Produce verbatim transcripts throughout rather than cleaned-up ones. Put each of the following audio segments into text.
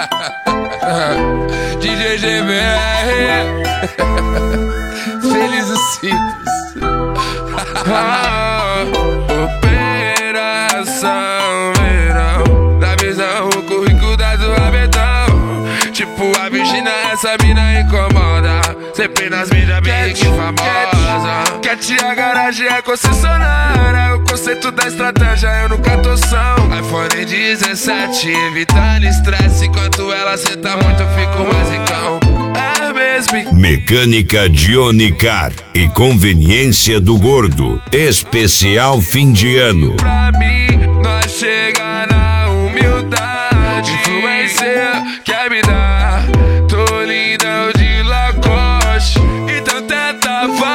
D J G B R Feliz e simples. Operação Verão, da visão, o currículo da tua betão. Tipo a Virgínia, essa mina incomoda. Sempre nas mídias bem que famosa. Quer tirar garagem, é concessionária. O conceito da estratégia eu nunca tô são. iPhone dezessete, evitando estresse. Enquanto ela senta muito eu fico mais ricão. É mesmo. Mecânica Johnny Car e conveniência do gordo. Especial fim de ano. Pra mim, nós chega na humildade. Influencer quer me dar. Tô lindão de Lacoste. Então tenta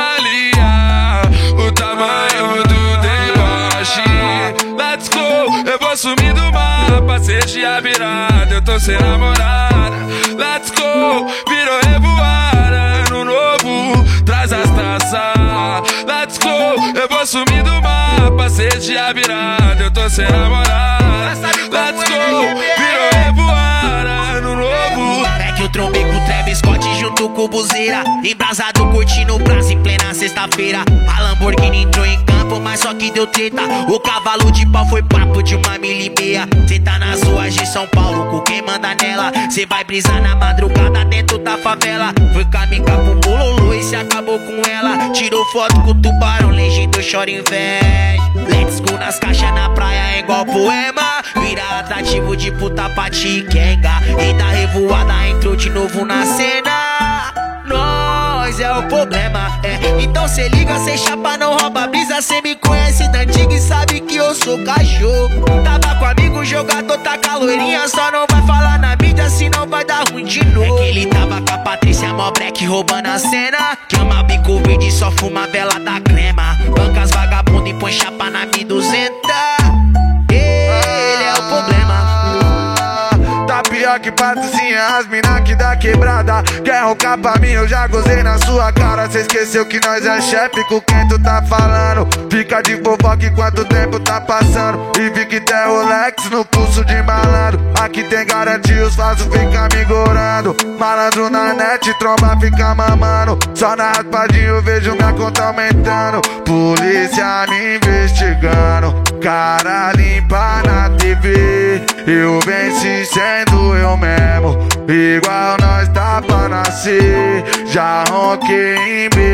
avaliar o tamanho do deboche. Let's go, eu vou sumir do mapa. Seja a virada, eu tô sem namorada. Let's go, virou revoada. Ano novo, traz as taças. Let's go, eu vou sumir do mapa. Seja a virada, eu tô sem namorada. Let's go, virou revoada. Ano novo. É que eu trombei com o Travis Scott junto com o Buzeira. Embrasado curtindo o prazo em plena sexta-feira. A Lamborghini entrou em campo, mas só que deu treta. O cavalo de pau foi papo de uma mil e meia. Cê tá nas ruas de São Paulo com quem manda nela. Cê vai brisar na madrugada dentro da favela. Foi caminhar com o bololô e se acabou com ela. Tirou foto com o tubarão, legenda chora inveja. Let's go nas caixas na praia é igual poema. Vira atrativo de puta pra Tiquenga. E da revoada entrou de novo na cena. Nós é o problema, é. Então cê liga, cê chapa, não rouba brisa. Cê me conhece da antiga e sabe que eu sou cachorro. Tava com amigo, jogador, tá caloirinha. Só não vai falar na mídia, senão vai dar ruim de novo. É que ele tava com a Patrícia Mobreck roubando a cena. Que ama bico verde e só fuma vela da crema. Banca as vagabundo e põe chapa na mil e duzentos. Ele é o problema. Tá pior que patricinha, as mina que dá quebrada. Quer roncar pra mim, eu já gozei na sua cara. Cê esqueceu que nós é chefe, com quem tu tá falando. Fica de fofoca enquanto o tempo tá passando. E vi que tem Rolex no pulso de malandro. Aqui tem garantia, os falsos fica me gorando. Malandro na net, tromba fica mamando. Só na raspadinha eu vejo minha conta aumentando. Polícia me investigando, cara limpa na T V. Eu venci sendo eu mesmo, igual nós tá pra nascer. Já ronquei em B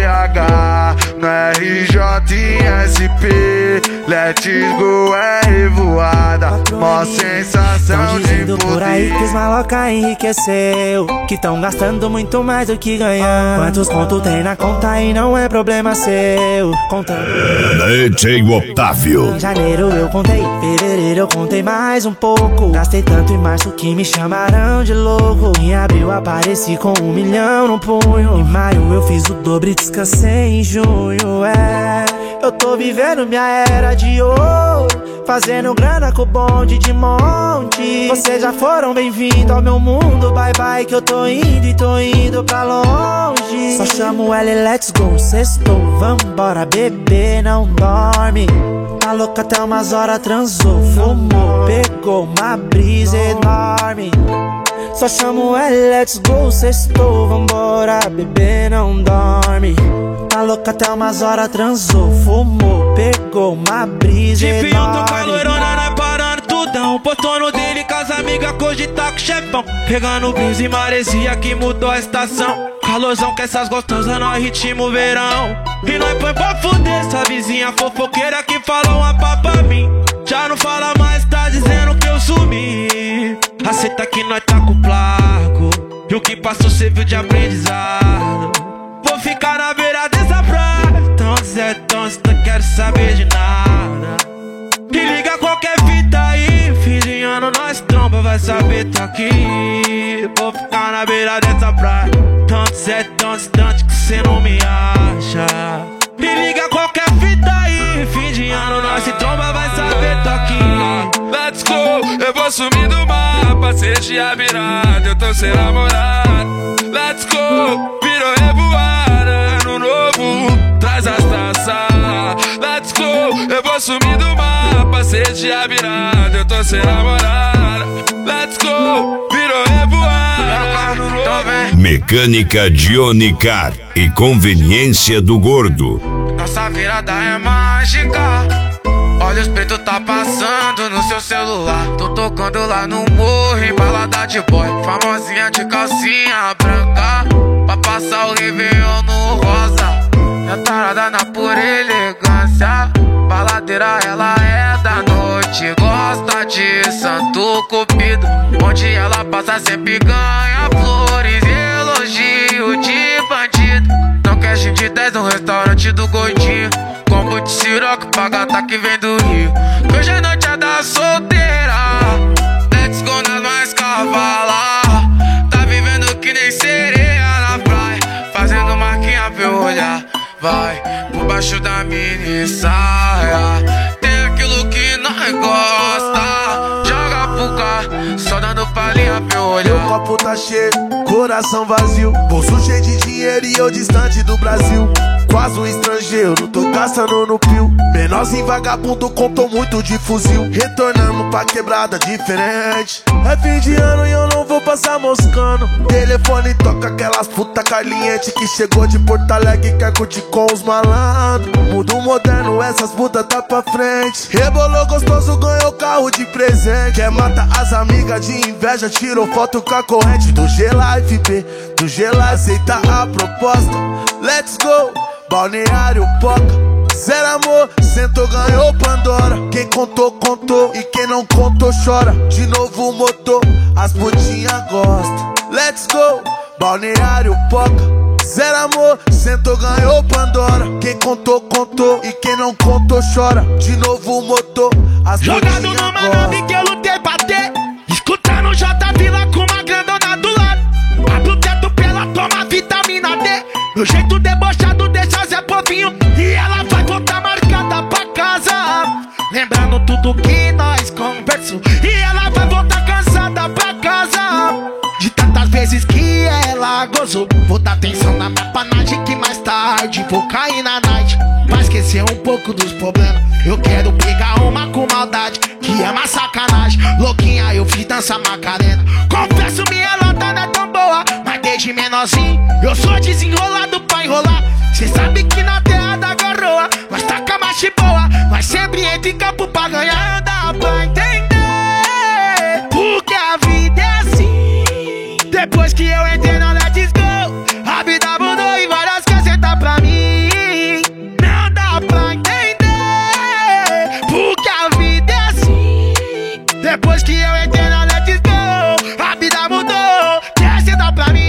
H, no R J e S P. Let's go é revoada, mó sensação tão de dizendo por aí poder. que os maloca enriqueceu, que tão gastando muito mais do que ganhar. Quantos pontos tem na conta e não é problema seu. Contando D J Otávio. em janeiro eu contei, fevereiro eu contei mais um pouco. Gastei tanto em março que me chamaram de louco. Em abril apareci com um milhão no punho. Em maio eu fiz o dobro e descansei em junho. É, eu tô vivendo minha era de ouro, fazendo grana com o bonde de monte. Vocês já foram bem-vindos ao meu mundo. Bye bye que eu tô indo e tô indo pra longe. Só chamo ela e let's go, sextou, vambora bebê, não dorme. Tá louca até umas horas, transou, fumou, pegou uma brisa enorme. Só chamo ela e let's go, sextou, vambora bebê, não dorme. Tá louca até umas horas, transou, fumou, pegou uma brisa enorme. De filtro, calorona, nós parando tudão. Postou no dele com as amigas, cogitar com o chefão. Pegando brisa e maresia que mudou a estação. Calorzão que essas gostosas, nós ritmo verão. E nós põe pra fuder essa vizinha fofoqueira que falou uma pá pra mim. Já não fala mais, tá dizendo que eu sumi. Aceita que nós tá com placo, e o que passou cê viu de aprendizado. Vou ficar na beira dessa praia, tão Zé, tão não quero saber de nada. E liga qualquer fita aí, fim de ano nós tromba, vai saber tá aqui. Vou ficar na beira dessa praia, tão Zé, tão distante que cê não me acha. E liga qualquer fita aí, fim de ano nós se tromba, vai saber tô aqui. Let's go, eu vou sumir do mapa. Seja a virada, eu tô sem namorado. Let's go, virou revoada. Ano novo, traz as taças. Let's go, eu vou sumir do mapa. Seja a virada, eu tô sem namorada. Let's go, virou revoada. Mecânica Dionicar e Conveniência do Gordo. Nossa virada é mágica. Olhos pretos tá passando no seu celular. Tô tocando lá no morro, em balada de boy. Famosinha de calcinha branca, pra passar o Réveillon no rosa. É tarada na pura elegância. Baladeira, ela é da noite. Gosta de Santo Cupido, onde ela passa sempre ganha flores e elogio de bandido. Não quer gin de dez no restaurante do Gordinho. Combo de siroco pra gata que vem do Rio. Que hoje é noite é da solteira. Let's go nas mais cavalar. Tá vivendo que nem sereia na praia, fazendo marquinha pra eu olhar. Vai por baixo da mini saia. Tem aquilo que nós gosta. Joga pro carro, só dando palhinha pra eu olhar. Meu copo tá cheio, coração vazio, bolso cheio de dinheiro e eu distante do Brasil. Quase um estrangeiro, tô gastando no pio. Menorzinho vagabundo, contou muito de fuzil. Retornamos pra quebrada diferente. É fim de ano e eu não vou passar moscando. Telefone toca aquelas puta caliente que chegou de Porto Alegre e quer curtir com os malandros. Mundo moderno, essas putas tá pra frente. Rebolou gostoso, ganhou carro de presente. Quer matar as amigas de inveja, tirou foto com a corrente do G-Life, B, do G-Life. Aceita a proposta, let's go. Balneário Poca, zero amor, sentou, ganhou Pandora. Quem contou, contou, e quem não contou, chora. De novo motor, as putinhas gostam. Let's go, Balneário Poca, zero amor, sentou, ganhou Pandora. Quem contou, contou, e quem não contou, chora. De novo motor, as putinhas gostam. Jogado numa nave que eu lutei pra ter, escutando J Vila com uma grandona do lado. Abre o teto pra ela tomar vitamina D. Meu jeito debochado deixa Zé Povinho, e ela vai voltar marcada pra casa, lembrando tudo que nós conversou. E ela vai voltar cansada pra casa, de tantas vezes que ela gozou. Vou dar atenção na minha panagem que mais tarde vou cair na night. Pra esquecer um pouco dos problemas, eu quero pegar uma com maldade, que é uma sacanagem. Louquinha, eu fiz dança Macarena. Confesso, minha lata não é tão boa, mas desde menorzinho eu sou desenrolado pra enrolar. Cê sabe que na terra da garoa nós taca machi boa, nós sempre entra em campo pra ganhar. Dá pra entender porque a vida é assim. Depois que eu entrei no Let's Go, a vida mudou e várias quer sentar pra mim. Não dá pra entender porque a vida é assim. Depois que eu entrei no Let's Go, a vida mudou, quer sentar pra mim.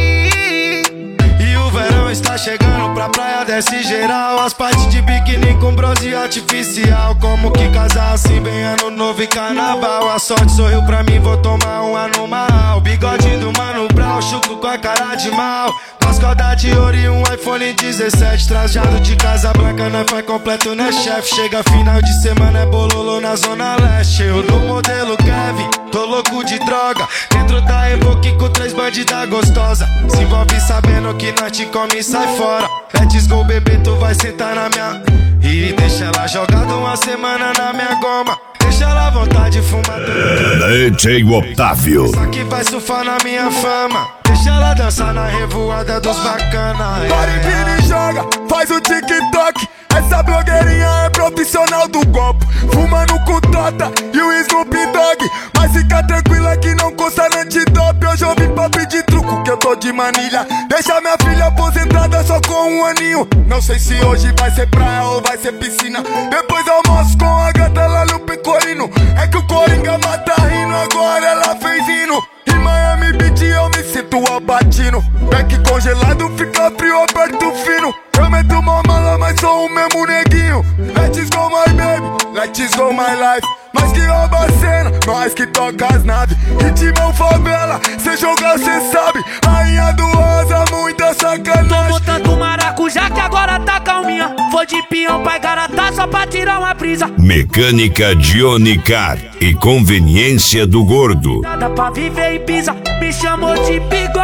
E o verão está chegando pra praia, desce geral. As partes de biquíni com bronze artificial. Como que casar assim, bem ano novo e carnaval. A sorte sorriu pra mim, vou tomar um ano mal. Bigode do Mano Brown, chuco com a cara de mal. As cordas de ouro e um iPhone dezessete. Trajado de Casa Branca, nós faz completo, né chefe? Chega final de semana, é bololô na zona leste. Eu no modelo Kevin, tô louco de droga. Dentro da Evoque com três bandidas gostosa. Se envolve sabendo que nós te come e sai fora. Let's go, bebê, tu vai sentar na minha. E deixa ela jogada uma semana na minha goma. Deixa ela à vontade de fumar. D J Otávio. Só que vai surfar na minha fama. Deixa ela dançar na revoada dos bacana. Baribini joga, faz o TikTok. Essa blogueirinha é profissional do copo. Fumando com Tota e o Snoop Dogg. Mas fica tranquila que não custa antidope. Hoje eu vim pra pedir truco que eu tô de manilha. Deixa minha filha aposentada só com um aninho. Não sei se hoje vai ser praia ou vai ser piscina. Depois almoço com a gata lá no Pecorino. É que o Coringa mata rindo, agora ela fez hino. Em Miami Beach eu me sinto abatino. Back congelado, fica frio, aperto fino. Eu meto uma mala, mas sou o mesmo neguinho. Let's go my baby, let's go my life. Mas que rouba a cena, nós que toca as naves. Ritmão favela, cê jogar cê sabe. Rainha do rosa, muita sacanagem. Tô botando maracujá que agora tá calminha. Vou de peão pra Igaratá só pra tirar uma brisa. Mecânica Dionicar e Conveniência do Gordo. Nada pra viver e pisa, me chamou de bigode.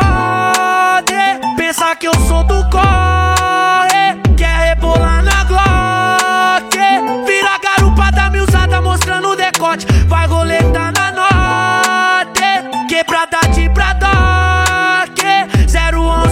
Pensa que eu sou do corre, quer rebolar na Glock. Vira garupa da miusada mostrando o decote. Vai roletar na norte, quebrada de Bradock. zero onze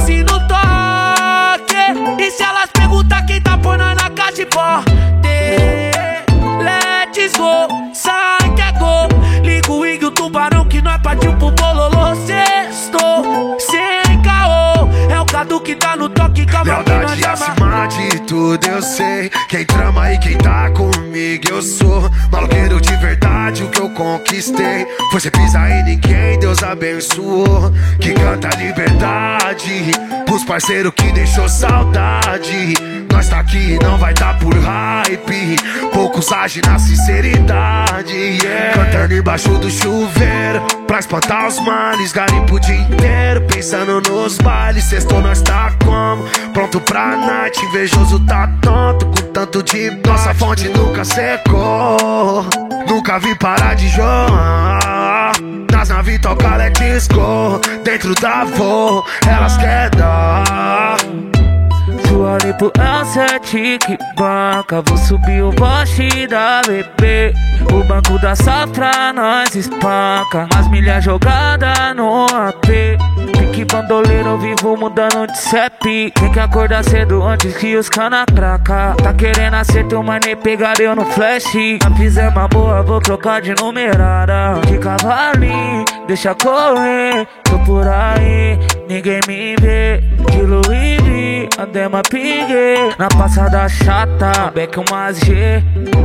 sabendo que nós partiu pro bololô. Sextou, sem caô, é o Cadu que tá no toque, calma que nós lealdade acima de tudo, eu sei. Quem trama e quem tá comigo, eu sou maloqueiro de verdade, o que eu conquistei. Você pisa em ninguém, Deus abençoou. Que canta liberdade pros parceiros que deixou saudade. Nós tá aqui, não vai tá por hype. Poucos agem na sinceridade, yeah. Cantando embaixo do chuveiro pra espantar os males. Garimpo o dia inteiro pensando nos bailes. Sextou nós tá como? Pronto pra night. Invejoso tá tonto com tanto de bate. Nossa fonte nunca secou, nunca vi parar de jogar. Nas naves toca let disco. Dentro da voo, elas querem dar. Sua lipo é um sete que banca. Vou subir o poste da B P. O banco da safra nós espanca. As milhas jogadas no A P. Pique bandoleiro vivo mudando de C E P. Tem que acordar cedo antes que os cana craca. Tá querendo acerto, mas nem pegar eu no flash. Não fizer uma boa, vou trocar de numerada. De cavalinho, deixa correr. Tô por aí, ninguém me vê. De Louis V, andei uma pingue. Na passada chata, back umas G.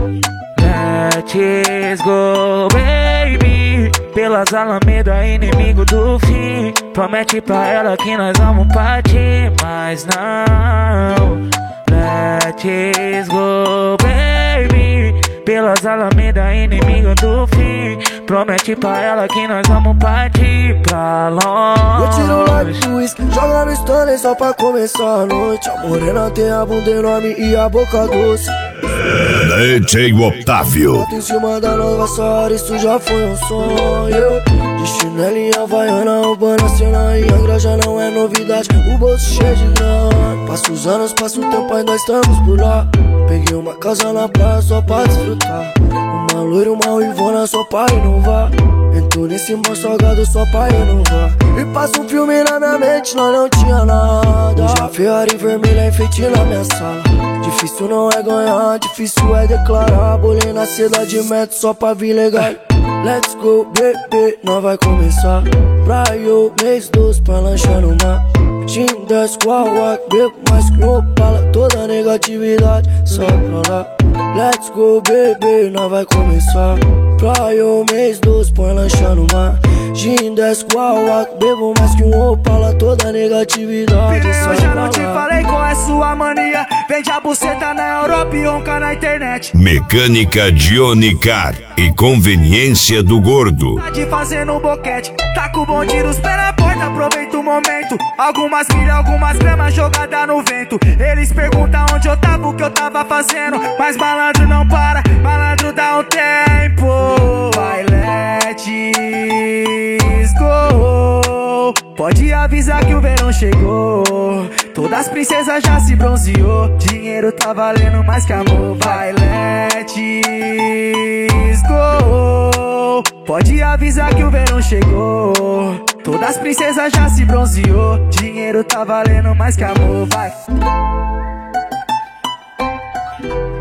Let's go, baby. Pelas Alameda, inimigo do fim. Promete pra ela que nós vamos partir, mas não. Let's go, baby. Pelas Alameda, inimigo do fim. Promete pra ela que nós vamos partir pra longe. Eu tiro o like do whisky, joga no Stanley só pra começar a noite. A morena tem a bunda enorme e a boca doce. D J Otávio. Bota em cima da nova Sara, isso já foi um sonho. De chinelo em Havaiana, urbana, cena e Angra já não é novidade. O bolso cheio de grana. Passa os anos, passa o tempo, ainda estamos por lá. Peguei uma casa na praia só pra desfrutar. Uma loira, uma ruivona só pra inovar. Entro nesse mal salgado só pra inovar. E passa um filme na minha mente, nós não tinha nada. Hoje a Ferrari vermelha enfeite na minha sala. Difícil não é ganhar, difícil é declarar. Bolei na seda de metro só pra vir legal. Let's go, bebê, nós vai começar. Praia, mês dois pra lanchar no mar. Gin, desce, guauá, bebo mais que um Opala. Toda negatividade, só pra lá. Let's go, bebê, nós vai começar. Praia, mês dois, põe lancha no mar. Gin, desce, guauá, bebo mais que um Opala. Toda negatividade, só eu já pra não te lá. falei qual é sua mania. Vende a buceta na Europa e ronca na internet. Mecânica Dionicar e conveniência do gordo. Tá de fazendo boquete. Tá com o bom tiro, os pés na porta, aproveita o momento. Algumas milhas, algumas gramas jogada no vento. Eles perguntam onde eu tava, o que eu tava fazendo. Mas malandro não para, malandro dá um tempo. Vai, let's go. Pode avisar que o verão chegou. Todas as princesas já se bronzeou. Dinheiro tá valendo mais que amor. Vai, let's go. Pode avisar que o verão chegou. Todas as princesas já se bronzeou. Dinheiro tá valendo mais que amor. Vai.